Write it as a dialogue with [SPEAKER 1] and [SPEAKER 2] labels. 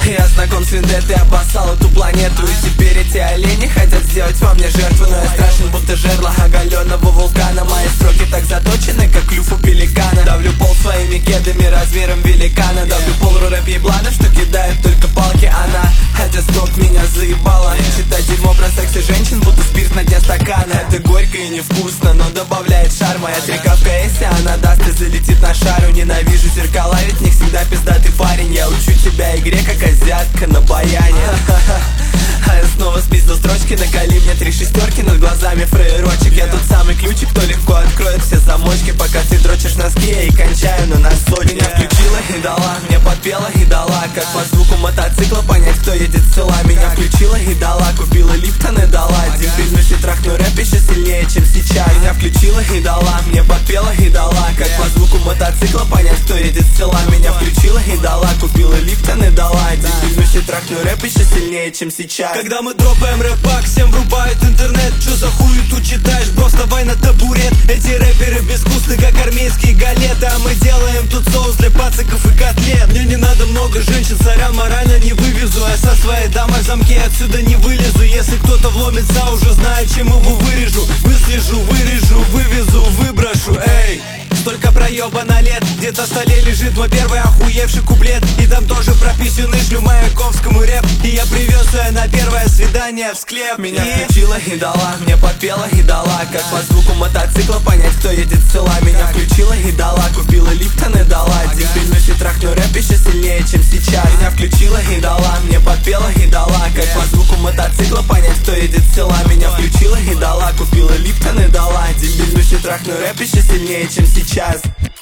[SPEAKER 1] Я знаком с Вендеттой, обоссал эту планету. И теперь эти олени хотят сделать во мне жертву. Но я страшен, будто жерло оголенного вулкана. Мои строки так заточены, как клюв у пеликана. Давлю пол своими кедами размером великана. Давлю пол рэп еблана, что кидает только палки. Она, хотя стоп, меня заебала. Читать дерьмо про секс и женщин, будто спирт на дне стакана. Это горько и невкусно, но добавляет шарма. Я трекавка, если она даст и залетит на шару. Ненавижу зеркала, ведь в них всегда пиздатый парень. Я учу тебя игре, как азиатка на баяне. А я снова спиздил строчки, накали мне 3 шестерки над глазами фрейрочек. Я тот самый ключик, кто легко откроет все замочки. Пока ты дрочишь носки, я и кончаю на носочке. Меня включила и дала, мне подпела и дала. Как по звуку мотоцикла понять, кто едет с села. Меня включила и дала, купила Липтон и дала. Дебильность и трахну рэп еще сильнее, чем сейчас. Меня включила и дала, мне подпела и дала. Как по звуку мотоцикла понять, кто едет с села. Меня включила и дала, купила Липтон и дала. Дебильность и трахну рэп еще сильнее, чем сейчас.
[SPEAKER 2] Когда мы дропаем рэп-пак, всем врубает интернет. Чё за хуету читаешь, бро, вставай на табурет. Эти рэперы безвкусны, как армейские галеты. А мы делаем тут соус для пациков и котлет. Мне не надо много женщин, сорян, морально не вывезу. Я со своей дамой в замке отсюда не вылезу. Если кто-то вломится, уже знает, чем его вырежу. Выслежу, вырежу, вывезу, выброшу, эй. Столько проеба на лет, где-то в столе лежит мой первый охуевший куплет. И там тоже прописанный шлю Маяковскому рэп. И я привез ее на первое свидание в склеп.
[SPEAKER 1] Меня включила и дала, мне подпела и дала. Как по звуку мотоцикла понять, кто едет с села. Меня включила и дала, купила Липтон и дала. Дебильность и трахну рэп еще сильнее, чем сейчас. Меня включила и дала, мне подпела и дала. Как по звуку мотоцикла понять, кто едет с села. Меня включила и дала, купила Липтон и дала. Дебильность и трахну рэп еще сильнее, чем сейчас.